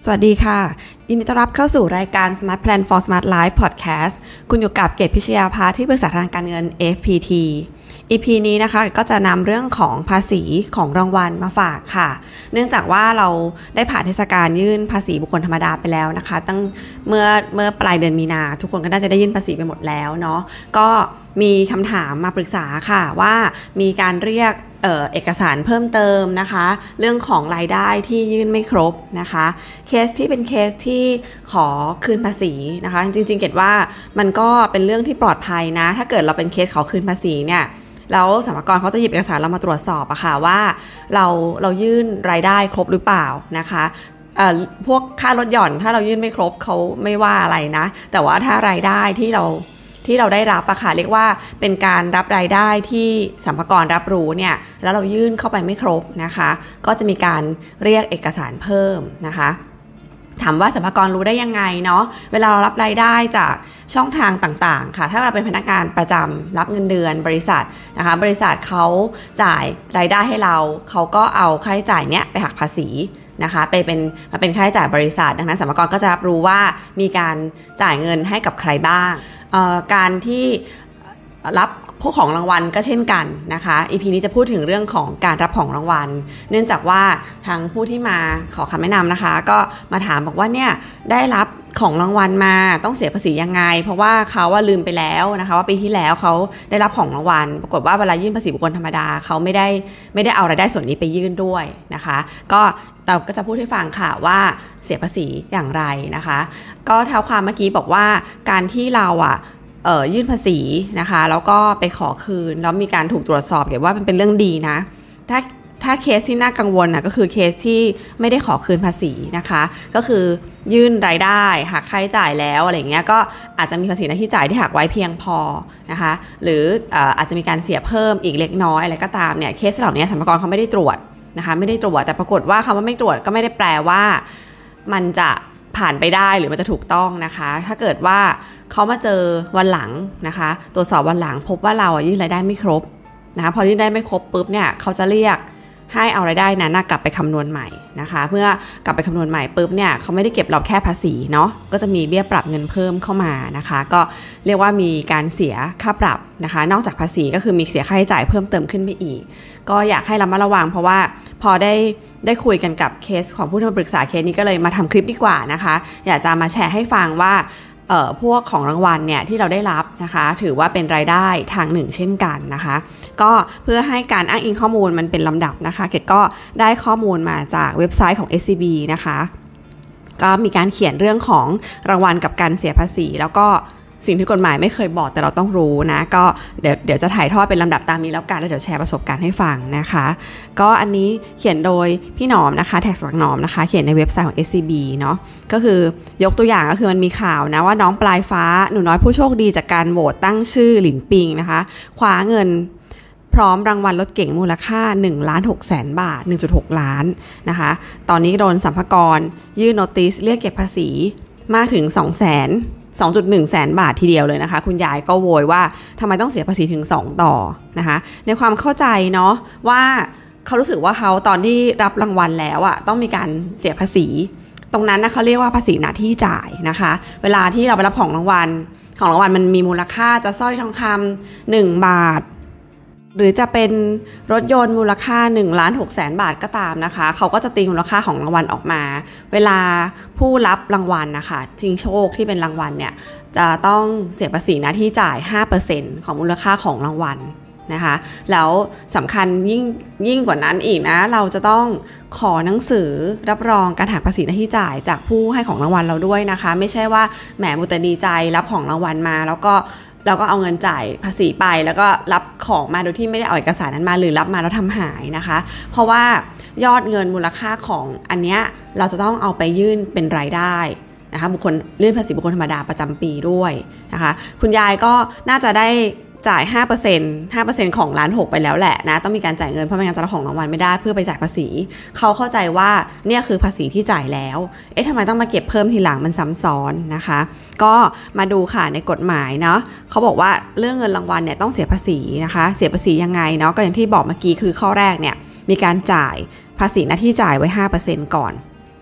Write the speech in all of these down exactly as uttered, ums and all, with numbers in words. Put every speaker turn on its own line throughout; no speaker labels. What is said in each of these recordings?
สวัสดีค่ะยินดีต้อนรับเข้าสู่รายการ Smart Plan for Smart Life Podcast คุณอยู่กับเกตพิชยาภาที่ปรึกษาทางการเงิน เอ เอฟ พี ที อี พี นี้นะคะก็จะนำเรื่องของภาษีของรางวัลมาฝากค่ะเนื่องจากว่าเราได้ผ่านเทศกาลยื่นภาษีบุคคลธรรมดาไปแล้วนะคะตั้งเมื่อเมื่อปลายเดือนมีนาทุกคนก็น่าจะได้ยื่นภาษีไปหมดแล้วเนาะก็มีคำถามมาปรึกษาค่ะว่ามีการเรียกเอ่อเอกสารเพิ่มเติมนะคะเรื่องของรายได้ที่ยื่นไม่ครบนะคะเคสที่เป็นเคสที่ขอคืนภาษีนะคะจริงๆเกตว่ามันก็เป็นเรื่องที่ปลอดภัยนะถ้าเกิดเราเป็นเคสขอคืนภาษีเนี่ยแล้วสรรพากรเขาจะหยิบเอกสารเรามาตรวจสอบอะค่ะว่าเราเรายื่นรายได้ครบหรือเปล่านะคะเอ่อพวกค่าลดหย่อนถ้าเรายื่นไม่ครบเขาไม่ว่าอะไรนะแต่ว่าถ้ารายได้ที่เราที่เราได้รับอะค่ะเรียกว่าเป็นการรับรายได้ที่สรรพากรรับรู้เนี่ยแล้วเรายื่นเข้าไปไม่ครบนะคะก็จะมีการเรียกเอกสารเพิ่มนะคะถามว่าสรรพากรรู้ได้ยังไงเนาะเวลาเรารับรายได้จากช่องทางต่างๆค่ะถ้าเราเป็นพนักงานประจำรับเงินเดือนบริษัทนะคะบริษัทเขาจ่ายรายได้ให้เราเขาก็เอาค่าใช้จ่ายเนี้ยไปหักภาษีนะคะไปเป็นมาเป็นค่าใช้จ่ายบริษัทดังนั้นสรรพากรก็จะรับรู้ว่ามีการจ่ายเงินให้กับใครบ้างการที่รับพวกของรางวัลก็เช่นกันนะคะ อี พี นี้จะพูดถึงเรื่องของการรับของรางวัลเนื่องจากว่าทางผู้ที่มาขอคำแนะนำนะคะก็มาถามบอกว่าเนี่ยได้รับของรางวัลมาต้องเสียภาษียังไงเพราะว่าเขาว่าลืมไปแล้วนะคะว่าปีที่แล้วเขาได้รับของรางวัลปรากฏว่าเวลายื่นภาษีบุคคลธรรมดาเขาไม่ได้ไม่ได้เอารายได้ส่วนนี้ไปยื่นด้วยนะคะก็เราก็จะพูดให้ฟังค่ะว่าเสียภาษีอย่างไรนะคะก็เท้าความเมื่อกี้บอกว่าการที่เราอ่ะเอ่อยื่นภาษีนะคะแล้วก็ไปขอคืนแล้วมีการถูกตรวจสอบเกี่ยวว่ามันเป็นเรื่องดีนะถ้าถ้าเคสที่น่ากังวลนะก็คือเคสที่ไม่ได้ขอคืนภาษีนะคะก็คือยื่นรายได้หักค่าใช้จ่ายแล้วอะไรเงี้ยก็อาจจะมีภาษีหน้าที่จ่ายที่หักไว้เพียงพอนะคะหรือเอ่ออาจจะมีการเสียเพิ่มอีกเล็กน้อยอะไรก็ตามเนี่ยเคสเหล่านี้สรรพากรเขาไม่ได้ตรวจนะคะไม่ได้ตรวจแต่ปรากฏว่าคำว่าไม่ตรวจก็ไม่ได้แปลว่ามันจะผ่านไปได้หรือมันจะถูกต้องนะคะถ้าเกิดว่าเขามาเจอวันหลังนะคะตรวจสอบวันหลังพบว่าเรายื่นรายได้ไม่ครบนะคะพอยื่นได้ไม่ครบปุ๊บเนี่ยเขาจะเรียกให้เอารายได้นั้นกลับไปคำนวณใหม่นะคะเมื่อกลับไปคำนวณใหม่ปุ๊บเนี่ยเขาไม่ได้เก็บเราแค่ภาษีเนาะก็จะมีเบี้ยปรับเงินเพิ่มเข้ามานะคะก็เรียกว่ามีการเสียค่าปรับนะคะนอกจากภาษีก็คือมีเสียค่าใช้จ่ายเพิ่มเติมขึ้นไปอีกก็อยากให้ระมัดระวังเพราะว่าพอได้ได้คุยกันกับเคสของผู้ที่มาปรึกษาเคสนี้ก็เลยมาทำคลิปดีกว่านะคะอยากจะมาแชร์ให้ฟังว่าเอ่อพวกของรางวัลเนี่ยที่เราได้รับนะคะถือว่าเป็นรายได้ทางหนึ่งเช่นกันนะคะก็เพื่อให้การอ้างอิงข้อมูลมันเป็นลำดับนะคะเกดก็ได้ข้อมูลมาจากเว็บไซต์ของ เอส ซี บี นะคะก็มีการเขียนเรื่องของรางวัลกับการเสียภาษีแล้วก็สิ่งที่กฎหมายไม่เคยบอกแต่เราต้องรู้นะก็เดี๋ยวเดี๋ยวจะถ่ายทอดเป็นลำดับตามนี้แล้วกันแล้วเดี๋ยวแชร์ประสบการณ์ให้ฟังนะคะก็อันนี้เขียนโดยพี่หนอมนะคะแท็กสวักหนอมนะคะเขียนในเว็บไซต์ของ เอส ซี บี เนาะก็คือยกตัวอย่างก็คือมันมีข่าวนะว่าน้องปลายฟ้าหนูน้อยผู้โชคดีจากการโหวตตั้งชื่อหลินปิงนะคะคว้าเงินพร้อมรางวัลรถเก๋งมูลค่า หนึ่งล้านหกแสน บาท หนึ่งจุดหก ล้านนะคะตอนนี้โดนสรรพากรยื่นโนติสเรียกเก็บภาษีมากถึง สองแสนสองจุดหนึ่ง แสนบาททีเดียวเลยนะคะคุณยายก็โวยว่าทำไมต้องเสียภาษีถึงสองต่อนะคะในความเข้าใจเนาะว่าเขารู้สึกว่าเขาตอนที่รับรางวัลแล้วอะต้องมีการเสียภาษีตรงนั้นนะเขาเรียกว่าภาษีหน้าที่จ่ายนะคะเวลาที่เราไปรับของรางวัลของรางวัลมันมีมูลค่าจะสร้อยทองคำหนึ่งบาทหรือจะเป็นรถยนต์มูลค่าหนึ่งล้านหกแสนบาทก็ตามนะคะเขาก็จะตีมูลค่าของรางวัลออกมาเวลาผู้รับรางวัลนะคะชิงโชคที่เป็นรางวัลเนี่ยจะต้องเสียภาษีหน้าที่จ่าย ห้าเปอร์เซ็นต์ ของมูลค่าของรางวัลนะคะแล้วสำคัญยิ่งยิ่งกว่านั้นอีกนะเราจะต้องขอหนังสือรับรองการหักภาษีหน้าที่จ่ายจากผู้ให้ของรางวัลเราด้วยนะคะไม่ใช่ว่าแหมมุตดีใจรับของรางวัลมาแล้วก็เราก็เอาเงินจ่ายภาษีไปแล้วก็รับของมาโดยที่ไม่ได้เอาเอกสารนั้นมาหรือรับมาแล้วทำหายนะคะเพราะว่ายอดเงินมูลค่าของอันเนี้ยเราจะต้องเอาไปยื่นเป็นรายได้นะคะบุคคลยื่นภาษีบุคคลธรรมดาประจำปีด้วยนะคะคุณยายก็น่าจะได้จ่าย ห้าเปอร์เซ็นต์ ห้าเปอร์เซ็นต์ ของล้านหกไปแล้วแหละนะต้องมีการจ่ายเงินเพราะไม่งั้นจะรับของรางวัลไม่ได้เพื่อไปจ่ายภาษีเขาเข้าใจว่าเนี่ยคือภาษีที่จ่ายแล้วเอ๊ะทำไมต้องมาเก็บเพิ่มทีหลังมันซ้ำซ้อนนะคะก็มาดูค่ะในกฎหมายเนาะเขาบอกว่าเรื่องเงินรางวัลเนี่ยต้องเสียภาษีนะคะเสียภาษียังไงเนาะก็อย่างที่บอกเมื่อกี้คือข้อแรกเนี่ยมีการจ่ายภาษีหน้าที่จ่ายไว้ ห้าเปอร์เซ็นต์ ก่อน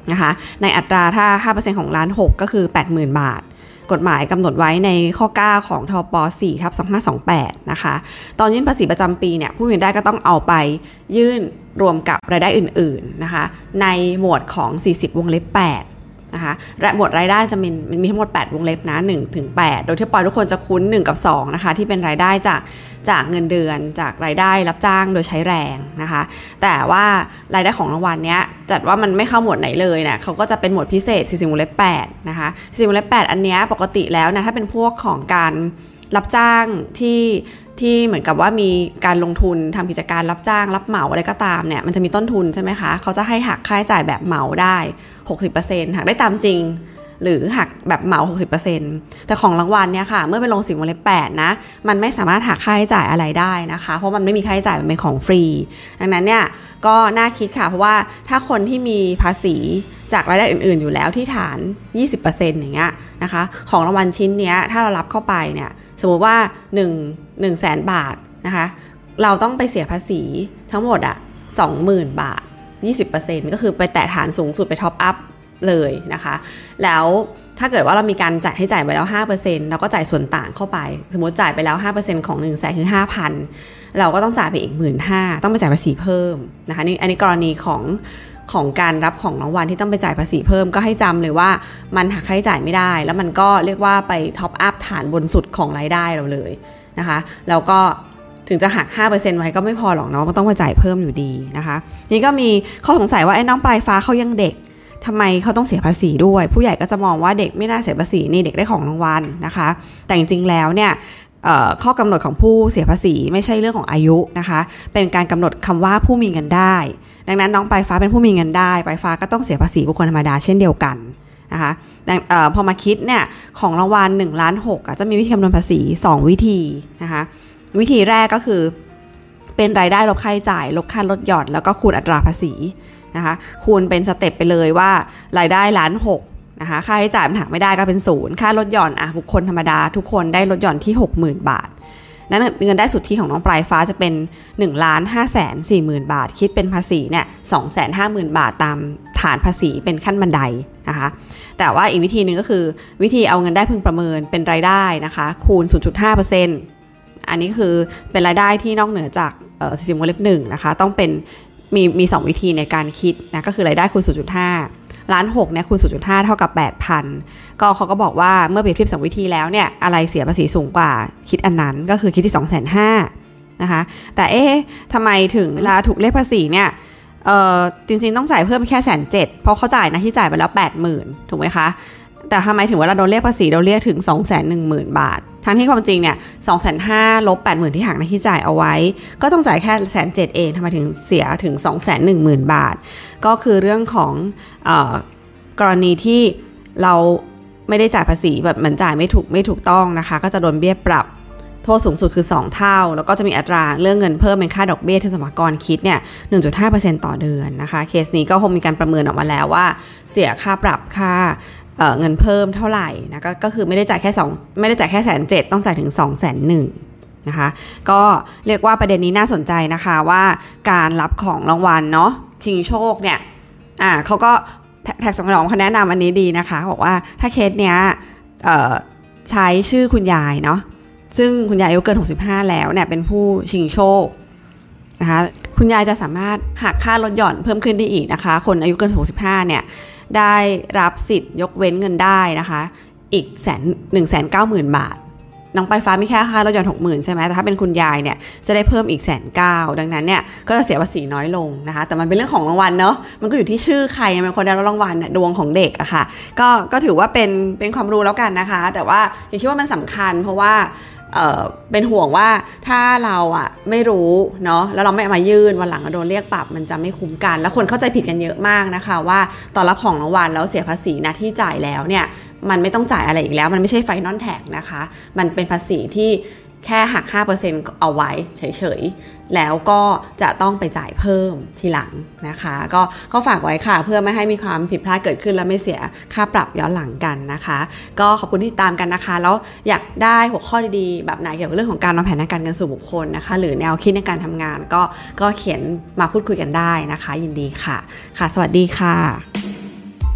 นะคะในอัตราถ้า ห้าเปอร์เซ็นต์ ของล้านหกก็คือ แปดหมื่น บาทกฎหมายกำหนดไว้ในข้อเก้าของทป สี่ทับสองพันห้าร้อยยี่สิบแปด นะคะตอนยื่นภาษีประจำปีเนี่ยผู้มีรายได้ก็ต้องเอาไปยื่นรวมกับรายได้อื่นๆนะคะในหมวดของสี่สิบวงเล็บแปดนะคะและหมวดรายได้จะมีมีทั้งหมดแปดวงเล็บนะหนึ่งถึงแปดโดยที่ปอยทุกคนจะคุ้นหนึ่งกับสองนะคะที่เป็นรายได้จากจากเงินเดือนจากรายได้รับจ้างโดยใช้แรงนะคะแต่ว่ารายได้ของรางวัลเนี้ยจัดว่ามันไม่เข้าหมวดไหนเลยเนี่ยเขาก็จะเป็นหมวดพิเศษสี่สิบวงเล็บแปดนะคะสี่สิบวงเล็บแปดอันเนี้ยปกติแล้วนะถ้าเป็นพวกของการรับจ้างที่ที่เหมือนกับว่ามีการลงทุนทำกิจการรับจ้างรับเหมาอะไรก็ตามเนี่ยมันจะมีต้นทุนใช่ไหมคะเขาจะให้หักค่าใช้จ่ายแบบเหมาได้ หกสิบเปอร์เซ็นต์ หักได้ตามจริงหรือหักแบบเหมา หกสิบเปอร์เซ็นต์ แต่ของรางวัลเนี่ยค่ะเมื่อไปลงสี่วงเล็บแปดนะมันไม่สามารถหักค่าใช้จ่ายอะไรได้นะคะเพราะมันไม่มีค่าใช้จ่ายมันเป็นของฟรีดังนั้นเนี่ยก็น่าคิดค่ะเพราะว่าถ้าคนที่มีภาษีจากรายได้อื่นๆอยู่แล้วที่ฐาน ยี่สิบเปอร์เซ็นต์ อย่างเงี้ยนะคะของรางวัลชิ้นเนี้ยถ้าเรารับเข้าไปเนี่ยสมมติว่าหนึ่ง หนึ่งแสนบาทนะคะเราต้องไปเสียภาษีทั้งหมดอ่ะ สองหมื่น บาท ยี่สิบเปอร์เซ็นต์ ก็คือไปแตะฐานสูงสุดไปท็อปอัพเลยนะคะแล้วถ้าเกิดว่าเรามีการจ่ายให้จ่ายไปแล้ว ห้าเปอร์เซ็นต์ เราก็จ่ายส่วนต่างเข้าไปสมมติจ่ายไปแล้ว ห้าเปอร์เซ็นต์ ของ หนึ่งแสน คือ ห้าพัน เราก็ต้องจ่ายไปอีก หนึ่งหมื่นห้าพัน ต้องไปจ่ายภาษีเพิ่มนะคะนี่อันนี้กรณีของของการรับของรางวัลที่ต้องไปจ่ายภาษีเพิ่มก็ให้จำเลยว่ามันหักค่าใช้จ่ายไม่ได้แล้วมันก็เรียกว่าไปท็อปอัพฐานบนสุดของรายได้เราเลยนะคะแล้วก็ถึงจะหัก ห้าเปอร์เซ็นต์ ไว้ก็ไม่พอหรอกเนาะมันต้องมาจ่ายเพิ่มอยู่ดีนะคะนี่ก็มีข้อสงสัยว่าไอ้น้องปลายฟ้าเขายังเด็กทำไมเขาต้องเสียภาษีด้วยผู้ใหญ่ก็จะมองว่าเด็กไม่น่าเสียภาษีนี่เด็กได้ของรางวัลนะคะแต่จริงๆแล้วเนี่ยข้อกำหนดของผู้เสียภาษีไม่ใช่เรื่องของอายุนะคะเป็นการกำหนดคำว่าผู้มีเงินได้ดังนั้นน้องปลายฟ้าเป็นผู้มีเงินได้ปลายฟ้าก็ต้องเสียภาษีบุคคลธรรมดาเช่นเดียวกันนะคะเอ่อพอมาคิดเนี่ยของรางวัลหนึ่งล้านหกอ่ะจะมีวิธีคำนวณภาษีสองวิธีนะคะวิธีแรกก็คือเป็นรายได้ลบค่าใช้จ่ายลบค่าลดหย่อนแล้วก็คูณอัตราภาษีนะคะคูณเป็นสเต็ปไปเลยว่ารายได้ล้านหกนะคะค่าใช้จ่ายมันหักไม่ได้ก็เป็นศูนย์ค่าลดหย่อนอ่ะบุคคลธรรมดาทุกคนได้ลดหย่อนที่ หกหมื่น บาทนั้นเงินได้สุทธิของน้องปลายฟ้าจะเป็น หนึ่งล้านห้าแสนสี่หมื่น บาทคิดเป็นภาษีเนี่ย สองแสนห้าหมื่น บาทตามฐานภาษีเป็นขั้นบันไดนะคะแต่ว่าอีกวิธีนึงก็คือวิธีเอาเงินได้พึงประเมินเป็นรายได้นะคะคูณ ศูนย์จุดห้าเปอร์เซ็นต์ อันนี้คือเป็นรายได้ที่นอกเหนือจากเอ่อสี่สิบวงเล็บหนึ่งนะคะต้องเป็นมีมีสองวิธีในการคิดนะก็คือรายได้คูณ ศูนย์จุดห้า ล้านหกเนี่ยคูณ ศูนย์จุดห้า เท่ากับ แปดพัน ก็เขาก็บอกว่าเมื่อเปรียบเทียบสองวิธีแล้วเนี่ยอะไรเสียภาษีสูงกว่าคิดอันนั้นก็คือคิดที่ สองแสนห้าหมื่น นะคะแต่เอ๊ะทำไมถึงเวลาถูกเรียกภาษีเนี่ยเอ่อจริงๆต้องจ่ายเพิ่มแค่ หนึ่งแสนเจ็ดหมื่น เพราะเขาจ่ายนะที่จ่ายไปแล้ว แปดหมื่น ถูกไหมคะแต่ทำไมถึงเวลาโดนเรียกภาษีเราเรียกถึง สองแสนหนึ่งหมื่น บาททั้งที่ความจริงเนี่ย สองแสนห้าหมื่น ลบ แปดหมื่น ที่หักหน้าที่จ่ายเอาไว้ก็ต้องจ่ายแค่ หนึ่งแสนเจ็ดหมื่น เองทำไมถึงเสียถึง สองแสนหนึ่งหมื่น บาทก็คือเรื่องของเอ่อกรณีที่เราไม่ได้จ่ายภาษีแบบเหมือนจ่ายไม่ถูกไม่ถูกต้องนะคะก็จะโดนเบี้ยปรับโทษสูงสุดคือสองเท่าแล้วก็จะมีอัตราเรื่องเงินเพิ่มเป็นค่าดอกเบี้ยที่สรรพากรคิดเนี่ย หนึ่งจุดห้าเปอร์เซ็นต์ ต่อเดือนนะคะเคสนี้ก็คงมีการประเมินออกมาแล้วว่าเสียค่าปรับค่าเอ่อเงินเพิ่มเท่าไหร่นะก็ก็คือไม่ได้จ่ายแค่สองไม่ได้จ่ายแค่ หนึ่งแสนเจ็ดหมื่น ต้องจ่ายถึง สองแสนหนึ่งหมื่น นะคะก็เรียกว่าประเด็นนี้น่าสนใจนะคะว่าการรับของรางวัลเนาะชิงโชคเนี่ยอ่าเขาก็แท็กสมองเขาแนะนำอันนี้ดีนะคะบอกว่าถ้าเคสเนี้ยเอ่อใช้ชื่อคุณยายเนาะซึ่งคุณยายอายุเกินหกสิบห้าแล้วเนี่ยเป็นผู้ชิงโชคนะคะคุณยายจะสามารถหักค่าลดหย่อนเพิ่มขึ้นได้อีกนะคะคนอายุเกินหกสิบห้าเนี่ยได้รับสิทธิ์ยกเว้นเงินได้นะคะอีกแสนหนึ่งแสนเก้าหมื่นบาทน้องปลายฟ้ามีแค่ค่าลดหย่อนหกหมื่นใช่ไหมแต่ถ้าเป็นคุณยายเนี่ยจะได้เพิ่มอีกแสนเก้าดังนั้นเนี่ยก็จะเสียภาษีน้อยลงนะคะแต่มันเป็นเรื่องของรางวัลเนาะมันก็อยู่ที่ชื่อใครเป็นคนได้รับรางวัลเนี่ยดวงของเด็กอะค่ะก็ก็ถือว่าเป็นเป็นความรู้แล้วกันนะคะแต่ว่าอย่าคิดว่ามันสำคัญเพราะว่าเอ่อเป็นห่วงว่าถ้าเราอ่ะไม่รู้เนาะแล้วเราไม่มายื่นวันหลังก็โดนเรียกปรับมันจะไม่คุ้มกันแล้วคนเข้าใจผิดกันเยอะมากนะคะว่าตอนรับของรางวัลแล้วเสียภาษีนะที่จ่ายแล้วเนี่ยมันไม่ต้องจ่ายอะไรอีกแล้วมันไม่ใช่ไฟนอลแท็กนะคะมันเป็นภาษีที่แค่หัก ห้าเปอร์เซ็นต์ เอาไว้เฉยๆแล้วก็จะต้องไปจ่ายเพิ่มทีหลังนะคะก็ก็ฝากไว้ค่ะเพื่อไม่ให้มีความผิดพลาดเกิดขึ้นและไม่เสียค่าปรับย้อนหลังกันนะคะก็ขอบคุณที่ติดตามกันนะคะแล้วอยากได้หัวข้อดีๆแบบไหนเกี่ยวกับเรื่องของการวางแผนทางการเงินส่วนบุคคลนะคะหรือแนวคิดในการทำงานก็ก็เขียนมาพูดคุยกันได้นะคะยินดีค่ะค่ะสวัสดีค่ะ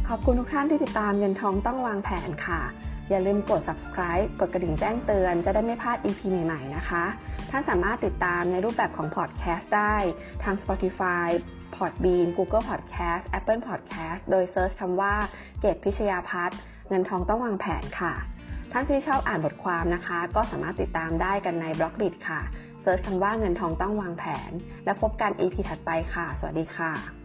ขอบคุณทุกท่านที่ติดตามเงินทองต้องวางแผนค่ะอย่าลืมกด subscribe กดกระดิ่งแจ้งเตือนจะได้ไม่พลาด อี พี ใหม่ๆนะคะท่านสามารถติดตามในรูปแบบของ podcast ได้ทาง Spotify Podbean Google Podcast Apple Podcast โดยเซิร์ชคำว่าเกตพิชยาภัทรเงินทองต้องวางแผนค่ะท่านที่ชอบอ่านบทความนะคะก็สามารถติดตามได้กันใน บล็อกดิต ค่ะเซิร์ชคำว่าเงินทองต้องวางแผนแล้วพบกัน อี พี ถัดไปค่ะสวัสดีค่ะ